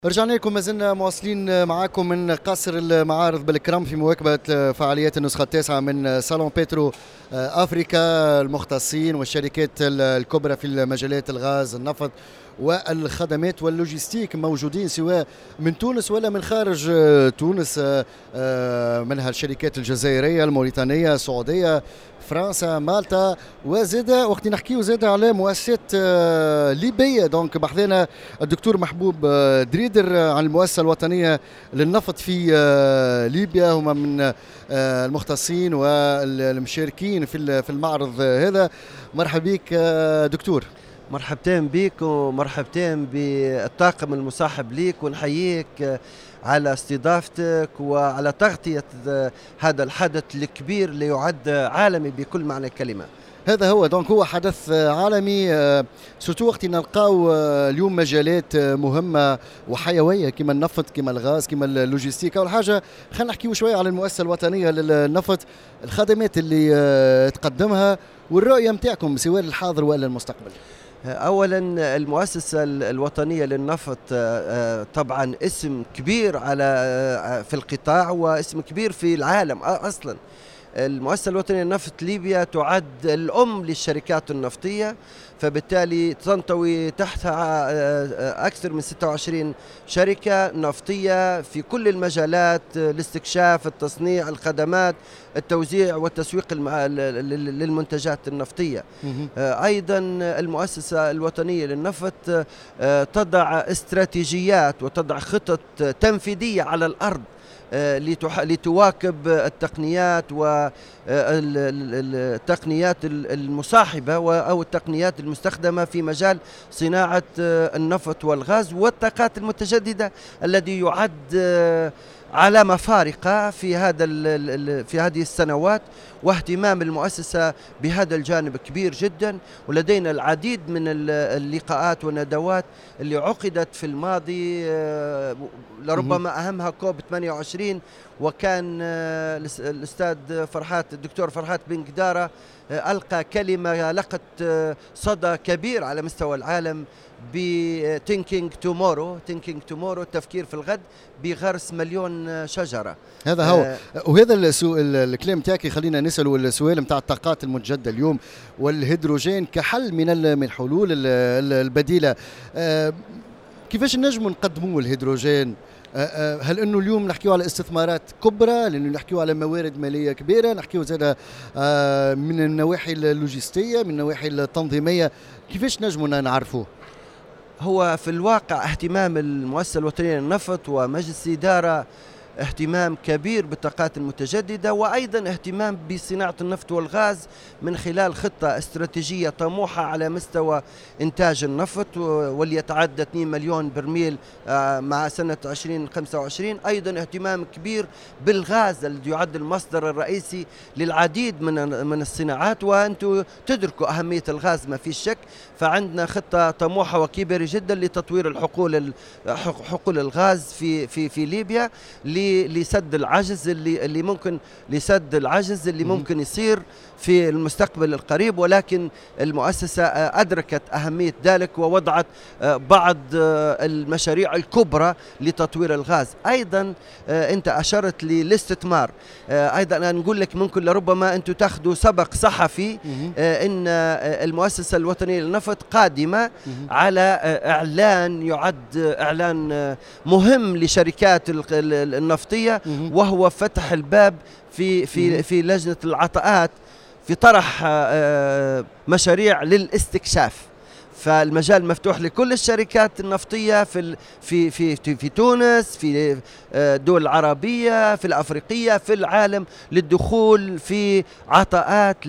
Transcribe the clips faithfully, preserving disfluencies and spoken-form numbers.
رجعنا لكم، ما زلنا مواصلين معاكم من قصر المعارض بالكرم في مواكبة فعاليات النسخة التاسعة من صالون بيترو أفريكا. المختصين والشركات الكبرى في مجالات الغاز، النفط والخدمات واللوجستيك موجودين سواء من تونس ولا من خارج تونس، منها الشركات الجزائرية، الموريتانية، السعودية، فرنسا، مالطا، وزاد وقت نحكيو زاد على مؤسسات ليبية. دونك بحثنا الدكتور محبوب دريدر عن المؤسسة الوطنية للنفط في ليبيا، هما من المختصين والمشاركين في المعرض هذا. مرحبا بك دكتور. مرحبتين بك ومرحبتين بالطاقم المصاحب ليك، ونحييك على استضافتك وعلى تغطية هذا الحدث الكبير اللي يعد عالمي بكل معنى الكلمة. هذا هو دونك هو حدث عالمي، سورتو وقت نلقاو اليوم مجالات مهمة وحيوية كما النفط، كما الغاز، كما اللوجستيك. أول حاجة خلينا نحكيو شوية على المؤسسة الوطنية للنفط، الخدمات اللي تقدمها والرؤية متاعكم سواء للحاضر ولا المستقبل. أولا المؤسسة الوطنية للنفط طبعا اسم كبير على في القطاع واسم كبير في العالم أصلا. المؤسسة الوطنية للنفط ليبيا تعد الأم للشركات النفطية، فبالتالي تنطوي تحتها أكثر من ستة وعشرين شركة نفطية في كل المجالات: الاستكشاف، التصنيع، الخدمات، التوزيع والتسويق للمنتجات النفطية. أيضا المؤسسة الوطنية للنفط تضع استراتيجيات وتضع خطط تنفيذية على الأرض لتواكب التقنيات والتقنيات المصاحبة أو التقنيات المستخدمة في مجال صناعة النفط والغاز والطاقات المتجددة، الذي يعد علامة فارقة في هذا في هذه السنوات. واهتمام المؤسسة بهذا الجانب كبير جدا، ولدينا العديد من اللقاءات والندوات اللي عقدت في الماضي، لربما أهمها كوب ثمانية وعشرين، وكان الأستاذ فرحات الدكتور فرحات بن قدارة ألقى كلمة لقت صدى كبير على مستوى العالم ب Thinking Tomorrow Thinking Tomorrow التفكير في الغد، بغرس مليون شجرة. هذا هو آه وهذا الكلام تاعك خلينا نسألوا السؤال نتاع الطاقات المتجددة اليوم والهيدروجين كحل من من الحلول البديلة. آه كيفاش نجموا نقدموا الهيدروجين؟ هل انه اليوم نحكيو على استثمارات كبرى، لانه نحكيو على موارد ماليه كبيره، نحكيو زاد من النواحي اللوجستيه، من النواحي التنظيميه، كيفاش نجموا نعرفوه؟ هو في الواقع اهتمام المؤسسه الوطنيه للنفط ومجلس الاداره اهتمام كبير بالطاقات المتجددة، وأيضا اهتمام بصناعة النفط والغاز من خلال خطة استراتيجية طموحة على مستوى إنتاج النفط، واللي يتعدى اثنين مليون برميل مع سنة ألفين وخمسة وعشرين. أيضا اهتمام كبير بالغاز الذي يعد المصدر الرئيسي للعديد من من الصناعات، وأنتم تدركوا أهمية الغاز ما في شك. فعندنا خطة طموحة وكبيرة جدا لتطوير الحقول حقول الغاز في في في ليبيا، لسد العجز اللي اللي ممكن لسد العجز اللي ممكن يصير في المستقبل القريب. ولكن المؤسسة أدركت أهمية ذلك ووضعت بعض المشاريع الكبرى لتطوير الغاز. أيضا أنت أشرت للاستثمار، أيضا أنا نقول لك ممكن لربما أنتم تاخذوا سبق صحفي إن المؤسسة الوطنية للنفط قادمة على إعلان يعد إعلان مهم لشركات النفطية، وهو فتح الباب في في في لجنة العطاءات في طرح مشاريع للاستكشاف. فالمجال مفتوح لكل الشركات النفطية في في في في تونس، في الدول العربية، في الأفريقية، في العالم، للدخول في عطاءات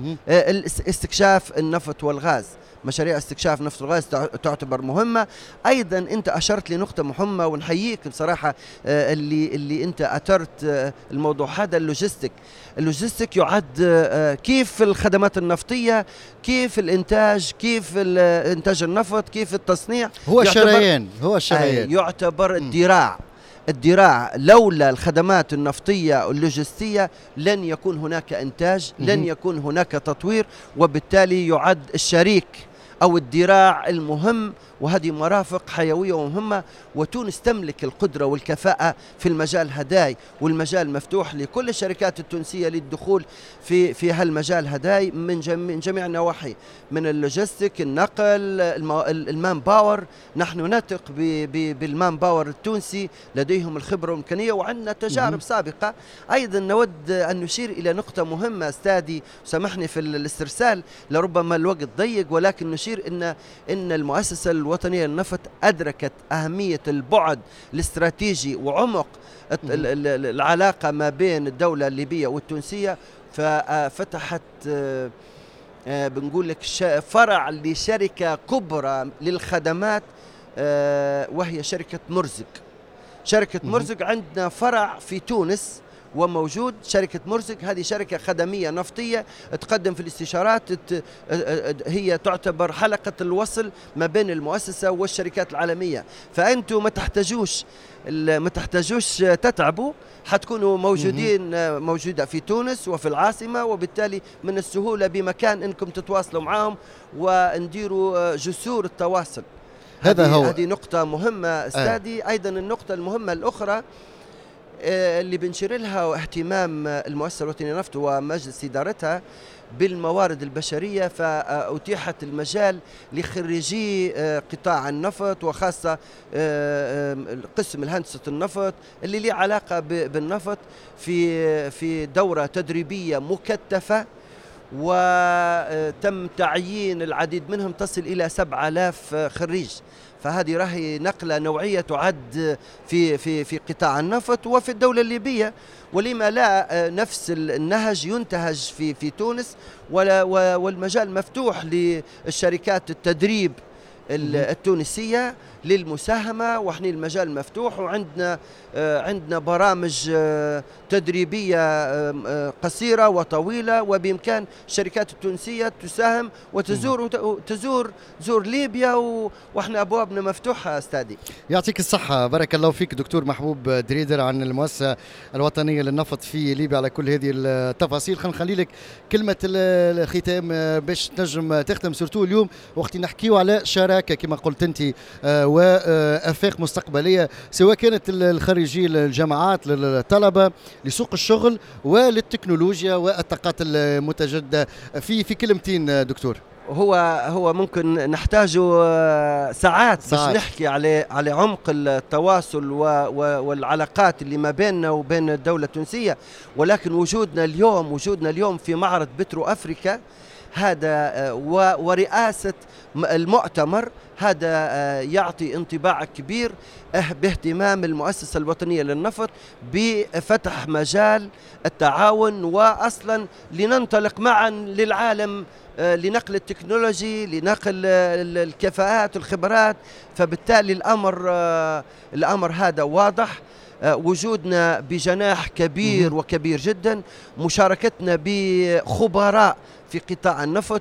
لاستكشاف النفط والغاز. مشاريع استكشاف نفط الغاز تعتبر مهمة. أيضا أنت أشرت لنقطة مهمة ونحييك بصراحة، اللي اللي أنت أثرت الموضوع هذا، اللوجستيك. اللوجستيك يعد كيف الخدمات النفطية، كيف الإنتاج، كيف إنتاج النفط، كيف التصنيع. هو الشريان هو الشريان يعتبر الذراع الذراع. لولا الخدمات النفطية واللوجستية لن يكون هناك إنتاج، لن يكون هناك تطوير، وبالتالي يعد الشريك أو الذراع المهم وهذه مرافق حيوية ومهمة، وتونس تملك القدرة والكفاءة في المجال هداي، والمجال مفتوح لكل الشركات التونسية للدخول في في هالمجال هداي من من جميع النواحي، من اللوجستيك، النقل، المان باور. نحن نثق بالمان باور التونسي، لديهم الخبرة والإمكانية وعندنا تجارب سابقة. أيضا نود أن نشير إلى نقطة مهمة أستاذي، سامحني في الاسترسال لربما الوقت ضيق، ولكن نشير إن إن المؤسسة الوطنية للنفط أدركت أهمية البعد الاستراتيجي وعمق العلاقة ما بين الدولة الليبية والتونسية، ففتحت بنقول لك فرع لشركة كبرى للخدمات وهي شركة مرزق. شركة مرزق عندنا فرع في تونس وموجود. شركة مرزق هذه شركة خدمية نفطية تقدم في الاستشارات، هي تعتبر حلقة الوصل ما بين المؤسسة والشركات العالمية. فأنتم ما تحتاجوش ما تحتاجوش تتعبوا، حتكونوا موجودين موجودة في تونس وفي العاصمة، وبالتالي من السهولة بمكان أنكم تتواصلوا معهم ونديروا جسور التواصل. هذا هو هذه نقطة مهمة أستاذي. آه. أيضا النقطة المهمة الأخرى اللي بنشير لها اهتمام المؤسسة الوطنية للنفط ومجلس إدارتها بالموارد البشرية، فأتيحت المجال لخريجي قطاع النفط وخاصة قسم الهندسة النفط اللي له علاقة بالنفط في في دورة تدريبية مكثفة، وتم تعيين العديد منهم تصل إلى سبعة آلاف خريج. فهذه راهي نقلة نوعية تعد في في في قطاع النفط وفي الدولة الليبية، ولما لا نفس النهج ينتهج في في تونس، والمجال مفتوح للشركات التدريب التونسية للمساهمة، وإحنا المجال مفتوح وعندنا عندنا برامج تدريبية قصيرة وطويلة، وبإمكان الشركات التونسية تساهم وتزور تزور تزور ليبيا، وإحنا أبوابنا مفتوحة أستاذي. يعطيك الصحة، بارك الله فيك دكتور محبوب دريدر عن المؤسسة الوطنية للنفط في ليبيا على كل هذه التفاصيل. خلينا نخلي لك كلمة الختام باش تنجم تختم، سورتو اليوم وقت نحكيو على شراكة كما قلت أنت وآفاق مستقبلية، سواء كانت الخريجي الجامعات للطلبة لسوق الشغل وللتكنولوجيا والطاقات المتجددة. في في كلمتين دكتور. هو هو ممكن نحتاج ساعات باش نحكي على على عمق التواصل والعلاقات اللي ما بيننا وبين الدولة التونسية، ولكن وجودنا اليوم وجودنا اليوم في معرض بترو أفريكا هذا ورئاسة المؤتمر هذا يعطي انطباع كبير باهتمام المؤسسة الوطنية للنفط بفتح مجال التعاون، وأصلا لننطلق معا للعالم لنقل التكنولوجي، لنقل الكفاءات والخبرات. فبالتالي الأمر الأمر هذا واضح. وجودنا بجناح كبير وكبير جدا، مشاركتنا بخبراء في قطاع النفط،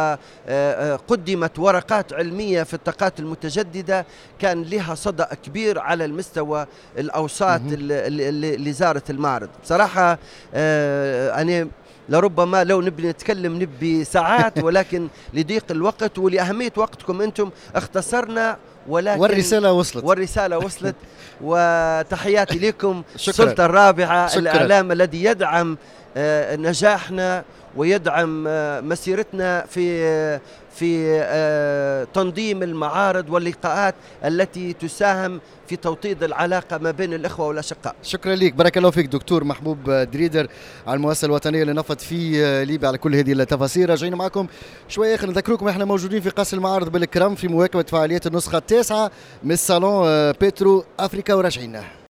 وقدمت ورقات علمية في الطاقات المتجددة كان لها صدى كبير على المستوى الأوساط اللي زارت المعرض. بصراحة أنا لربما لو نبي نتكلم نبي ساعات، ولكن لضيق الوقت ولأهمية وقتكم أنتم اختصرنا، ولكن والرسالة وصلت والرسالة وصلت وتحياتي لكم. السلطة الرابعة، شكرا. الإعلام الذي يدعم نجاحنا ويدعم مسيرتنا في في تنظيم المعارض واللقاءات التي تساهم في توطيد العلاقة ما بين الإخوة والأشقاء. شكرا لك، بارك الله فيك دكتور محبوب دريدر على المؤسسة الوطنية للنفط في ليبيا على كل هذه التفاصيل. رجعنا معكم شوية آخر، نذكركم احنا موجودين في قصر المعارض بالكرم في مواكبة فعاليات النسخة التاسعة من صالون بيترو أفريكا، وراجعين.